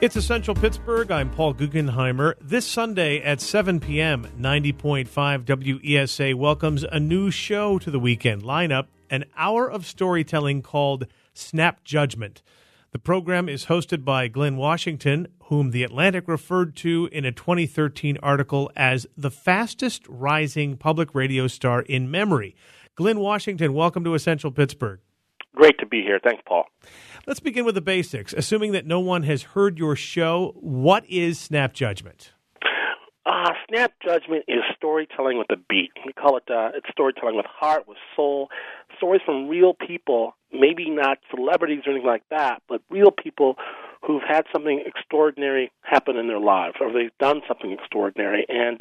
It's Essential Pittsburgh. I'm Paul Guggenheimer. This Sunday at 7 p.m., 90.5 WESA welcomes a new show to the weekend lineup, an hour of storytelling called Snap Judgment. The program is hosted by Glenn Washington, whom The Atlantic referred to in a 2013 article as the fastest rising public radio star in memory. Glenn Washington, welcome to Essential Pittsburgh. Great to be here. Thanks, Paul. Let's begin with the basics. Assuming that no one has heard your show, what is Snap Judgment? Snap Judgment is storytelling with a beat. We call it it's storytelling with heart, with soul, stories from real people, maybe not celebrities or anything like that, but real people who've had something extraordinary happen in their lives, or they've done something extraordinary. And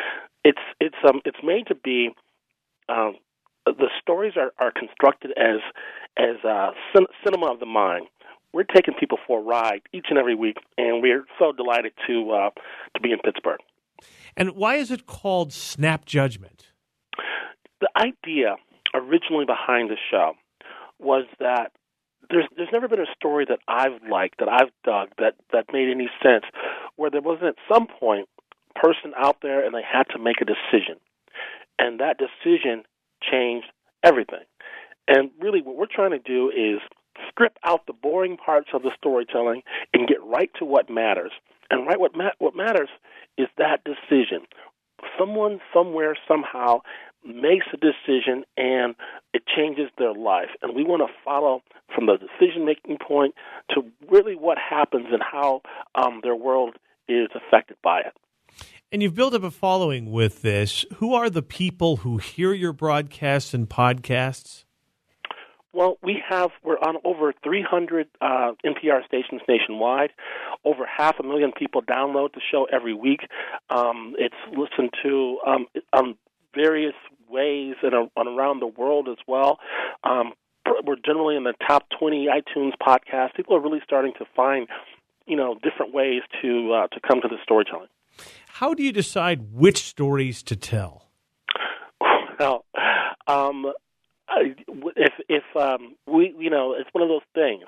it's made to be. The stories are constructed as cinema of the mind. We're taking people for a ride each and every week, and we're so delighted to be in Pittsburgh. And why is it called Snap Judgment? The idea originally behind the show was that there's never been a story that I've liked, that I've dug, that made any sense, where there wasn't at some point a person out there and they had to make a decision, and that decision changed everything. And really what we're trying to do is strip out the boring parts of the storytelling and get right to what matters. And what matters is that decision. Someone, somewhere, somehow makes a decision and it changes their life. And we want to follow from the decision-making point to really what happens and how their world is affected by it. And you've built up a following with this. Who are the people who hear your broadcasts and podcasts? Well, we're on over 300 NPR stations nationwide. Over 500,000 people download the show every week. It's listened to various ways and around the world as well. We're generally in the top 20 iTunes podcasts. People are really starting to find, different ways to come to the storytelling. How do you decide which stories to tell? Well, it's one of those things.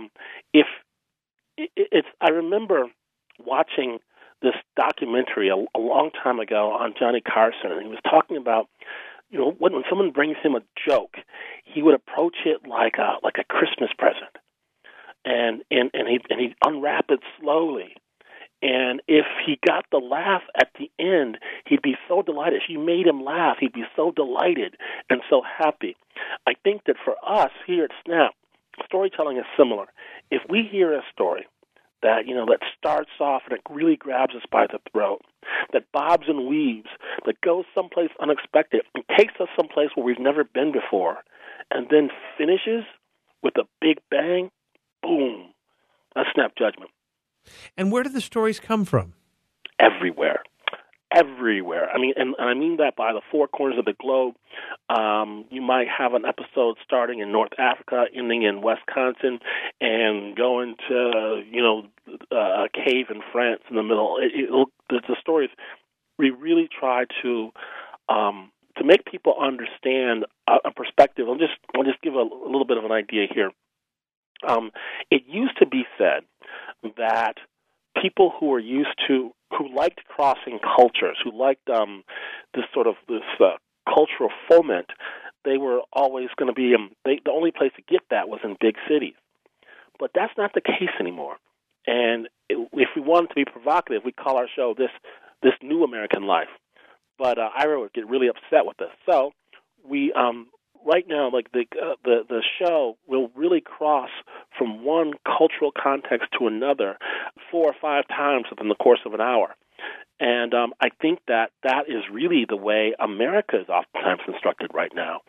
I remember watching this documentary a long time ago on Johnny Carson, and he was talking about, when someone brings him a joke, he would approach it like a Christmas present, and he'd unwrap it slowly. And if he got the laugh at the end, he'd be so delighted. If you made him laugh, he'd be so delighted and so happy. I think that for us here at Snap, storytelling is similar. If we hear a story that starts off and it really grabs us by the throat, that bobs and weaves, that goes someplace unexpected and takes us someplace where we've never been before, and then finishes with a big bang, boom, that's Snap Judgment. And where do the stories come from? Everywhere. I mean, and I mean that by the four corners of the globe. You might have an episode starting in North Africa, ending in Wisconsin, and going to, a cave in France in the middle. The stories, we really try to make people understand a perspective. I'll just give a little bit of an idea here. It used to be said that people who liked crossing cultures, who liked this cultural foment, they were always going to be the only place to get that was in big cities. But that's not the case anymore. And if we wanted to be provocative, we call our show this New American Life. But Ira would get really upset with us. So we right now, like the show will really cross from one cultural context to another 4 or 5 times within the course of an hour. And I think that is really the way America is oftentimes constructed right now.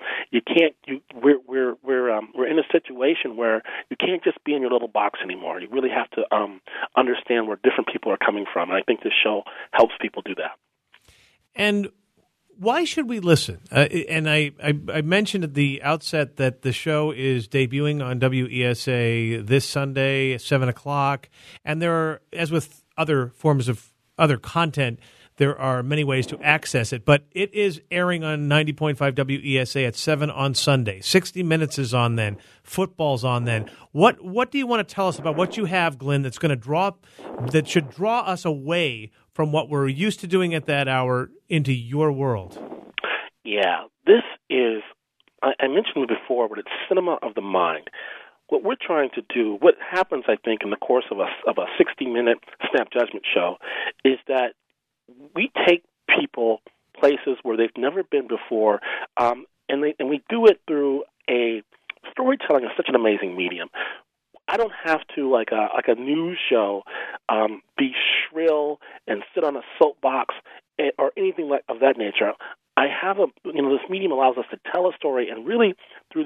We're in a situation where you can't just be in your little box anymore. You really have to understand where different people are coming from. And I think this show helps people do that. And why should we listen? And I mentioned at the outset that the show is debuting on WESA this Sunday at 7 o'clock. And there are, as with other forms of other content, there are many ways to access it. But it is airing on 90.5 WESA at 7 on Sunday. 60 Minutes is on then. Football's on then. What do you want to tell us about what you have, Glenn, that should draw us away from what we're used to doing at that hour into your world? Yeah, this is, I mentioned it before, but it's cinema of the mind. What we're trying to do, what happens, I think, in the course of a 60-minute Snap Judgment show, is that we take people places where they've never been before, and we do it through a storytelling is such an amazing medium. I don't have to, like a news show, be shrill and sit on a soapbox or anything of that nature. I have this medium allows us to tell a story and really through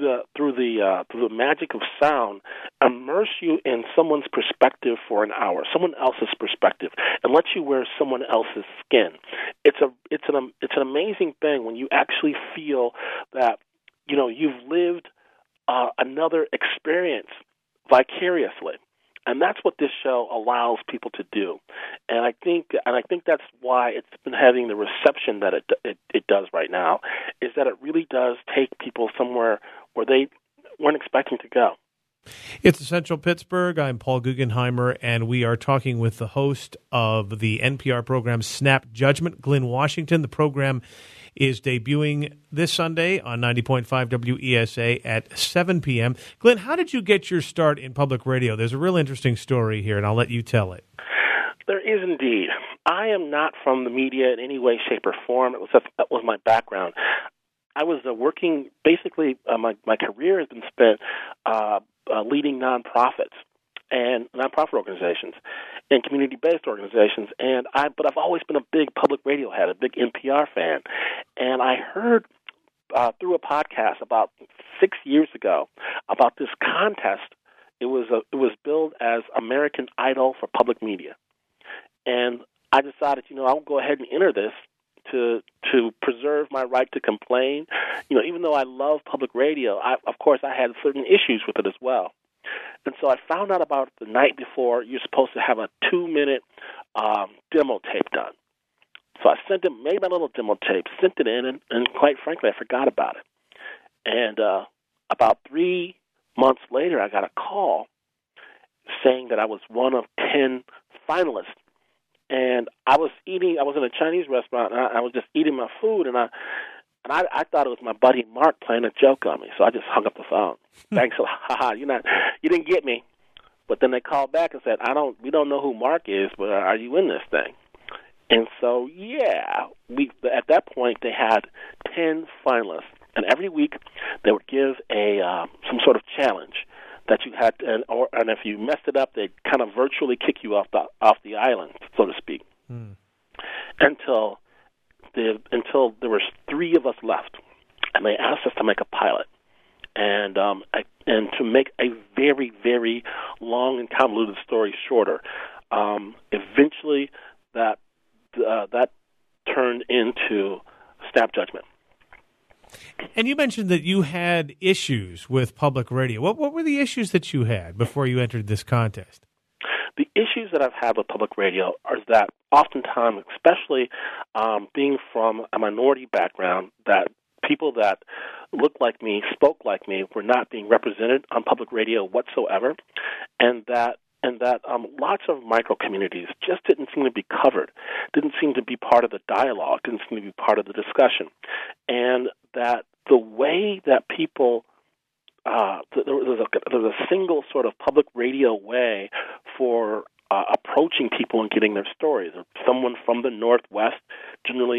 the magic of sound, immerse you in someone's perspective for an hour, someone else's perspective, and let you wear someone else's skin. It's an amazing thing when you actually feel that you've lived another experience vicariously. And that's what this show allows people to do, and I think that's why it's been having the reception that it does right now. Is that it really does take people somewhere where they weren't expecting to go. It's Essential Pittsburgh. I'm Paul Guggenheimer, and we are talking with the host of the NPR program Snap Judgment, Glenn Washington. The program is debuting this Sunday on 90.5 WESA at 7 p.m. Glenn, how did you get your start in public radio? There's a real interesting story here, and I'll let you tell it. There is indeed. I am not from the media in any way, shape, or form. That was my background. I was working, basically, my career has been spent leading nonprofits and nonprofit organizations and community-based organizations, but I've always been a big public radio head, a big NPR fan, and I heard through a podcast about 6 years ago about this contest. It was billed as American Idol for public media, and I decided, I'll go ahead and enter this to preserve my right to complain. Even though I love public radio, of course I had certain issues with it as well. And so I found out about it the night before. You're supposed to have a 2-minute demo tape done. So I made my little demo tape, sent it in, and quite frankly, I forgot about it. And about 3 months later, I got a call saying that I was one of 10 finalists. And I was in a Chinese restaurant, and I was just eating my food, and I thought it was my buddy Mark playing a joke on me, so I just hung up the phone. Thanks a lot. You didn't get me. But then they called back and said, we don't know who Mark is, but are you in this thing? And so, at that point they had 10 finalists, and every week they would give some sort of challenge that you had, and if you messed it up, they'd kind of virtually kick you off the island, so to speak, until there were 3 of us left, and they asked us to make a pilot, and to make a very, very long and convoluted story shorter. Eventually, that turned into Snap Judgment. And you mentioned that you had issues with public radio. What were the issues that you had before you entered this contest? The issues that I've had with public radio are that oftentimes, especially being from a minority background, that people that looked like me, spoke like me, were not being represented on public radio whatsoever, and that lots of micro communities just didn't seem to be covered, didn't seem to be part of the dialogue, didn't seem to be part of the discussion, and that the way that people there was a single sort of public radio way for approaching people and getting their stories. Someone from the Northwest, generally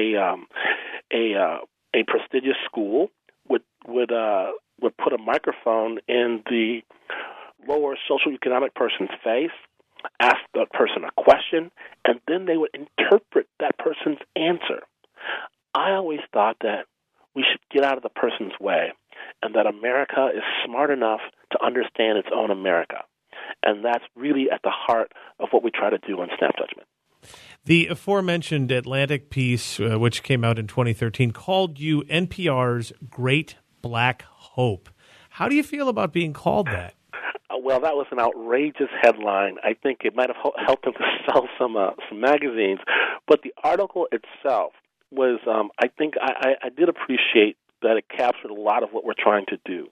a prestigious school, would put a microphone in the lower socioeconomic person's face, ask that person a question, and then they would interpret that person's answer. I always thought that we should get out of the person's way, and that America is smart enough to understand its own America. And that's really at the heart of what we try to do on Snap Judgment. The aforementioned Atlantic piece, which came out in 2013, called you NPR's Great Black Hope. How do you feel about being called that? well, that was an outrageous headline. I think it might have helped him to sell some magazines. But the article itself was, I think I did appreciate that it captured a lot of what we're trying to do.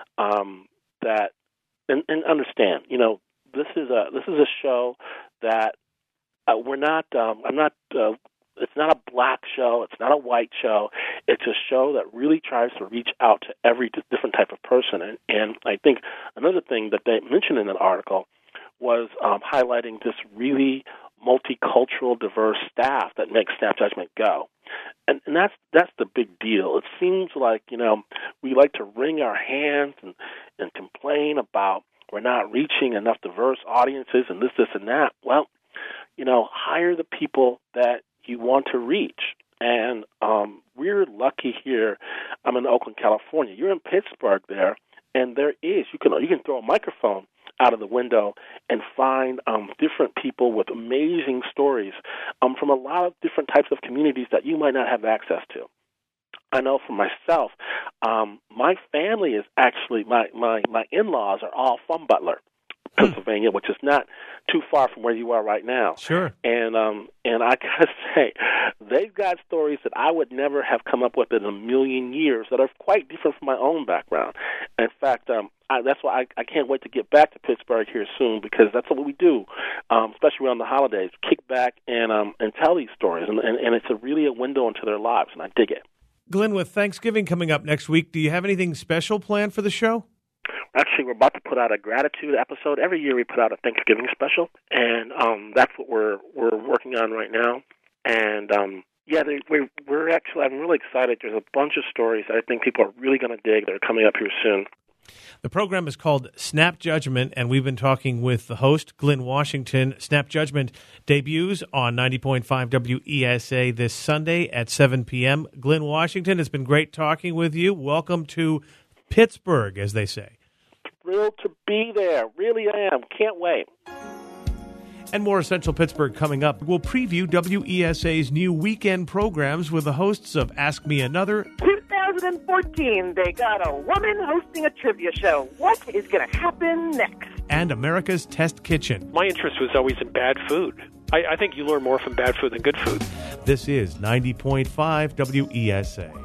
And understand, this is a show that we're not. I'm not. It's not a black show. It's not a white show. It's a show that really tries to reach out to every different type of person. And I think another thing that they mentioned in that article was highlighting this really multicultural, diverse staff that makes Snap Judgment go. And that's the big deal. It seems like, we like to wring our hands and complain about we're not reaching enough diverse audiences and this, and that. Well, hire the people that you want to reach. And we're lucky here. I'm in Oakland, California. You're in Pittsburgh there, and there is. You can throw a microphone out of the window and find different people with amazing stories from a lot of different types of communities that you might not have access to. I know for myself, my family is actually, my in-laws are all from Butler, Pennsylvania, which is not too far from where you are right now. Sure. And I gotta say, they've got stories that I would never have come up with in a million years that are quite different from my own background. In fact, that's why I can't wait to get back to Pittsburgh here soon, because that's what we do, especially around the holidays. Kick back and tell these stories, and it's really a window into their lives, and I dig it. Glenn, with Thanksgiving coming up next week, do you have anything special planned for the show? Actually, we're about to put out a gratitude episode. Every year we put out a Thanksgiving special, and that's what we're working on right now. And we're actually, I'm really excited. There's a bunch of stories that I think people are really going to dig that are coming up here soon. The program is called Snap Judgment, and we've been talking with the host, Glenn Washington. Snap Judgment debuts on 90.5 WESA this Sunday at 7 p.m. Glenn Washington, it's been great talking with you. Welcome to Pittsburgh, as they say. Thrilled to be there. Really am. Can't wait. And more Essential Pittsburgh coming up. We'll preview WESA's new weekend programs with the hosts of Ask Me Another. 2014, they got a woman hosting a trivia show. What is going to happen next? And America's Test Kitchen. My interest was always in bad food. I think you learn more from bad food than good food. This is 90.5 WESA.